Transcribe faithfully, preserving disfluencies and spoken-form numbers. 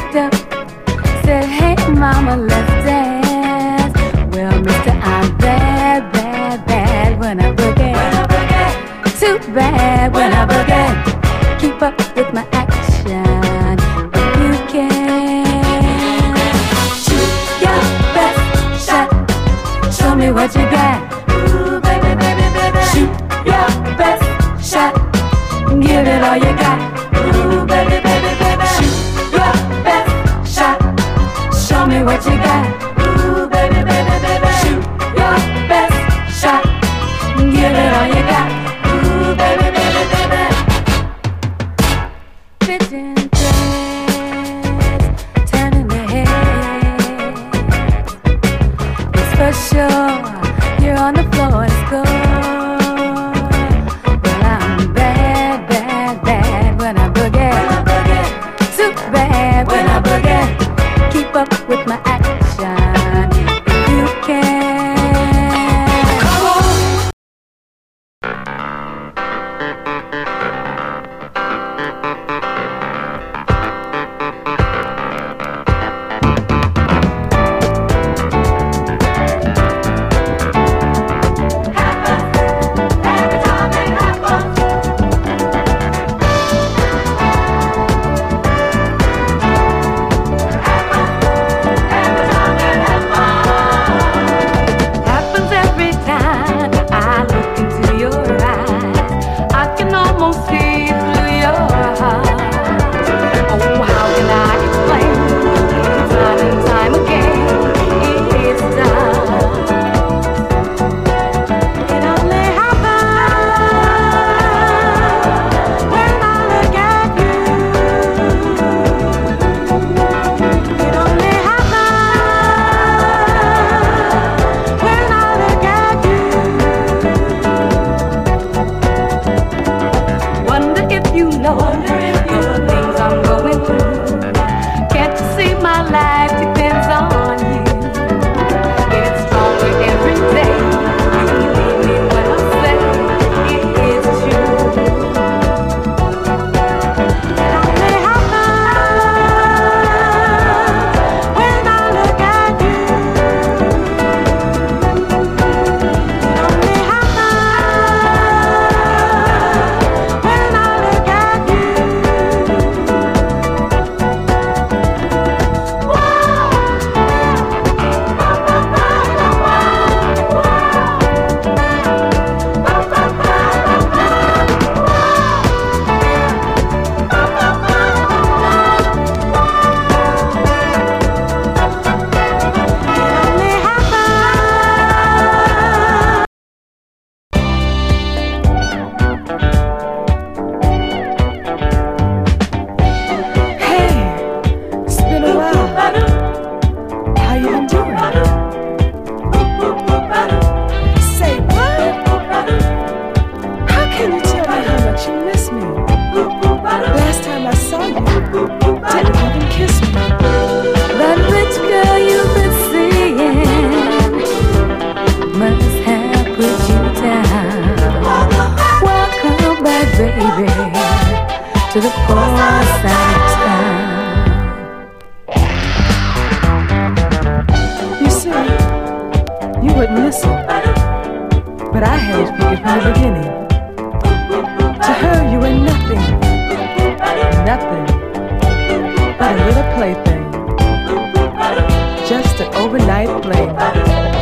walked up, said, hey mama, let's dance. Well, mister, I'm bad, bad, bad when I boogie. When I boogie. Too bad when I boogie. Keep up with my action if you can. Shoot your best shot. Show me what you got. Ooh, baby, baby, baby. Shoot your best shot. Give it all you got. Ooh, baby, baby, baby. Shoot your best shot. Show me what you got. Ooh, baby, baby, baby. Shoot your best shot. Give it all you got. Ooh, baby, baby, baby. Pitching threads, turning the head. It's for sure. You're on the floor, it's good. Well, I'm bad, bad, bad when I boogie. When I boogie. Too bad when I boogie. Keep up with my action if you can. Come on. Happens every time I look into your eyes. I can almost see through your heart. Oh, how can I explain? Time and time again, it's done. It only happens when I look at you. It only happens when I look at you. Wonder if you know all the things I'm going through. Can't you see my life depends on you? It's stronger every day. You believe me when I say it is true. It only happens when I look at you. It only happens when I look at you. Hey, it's been a while. How you been doing? Say what? How can you tell me how much you miss me? Last time I saw you, didn't even kiss me. That rich girl you've been seeing must have put you down. Welcome back, baby, to the poor side of town. You see, you wouldn't listen, but I had it figured from the beginning. To her, you were nothing, nothing but a little plaything, just an overnight fling.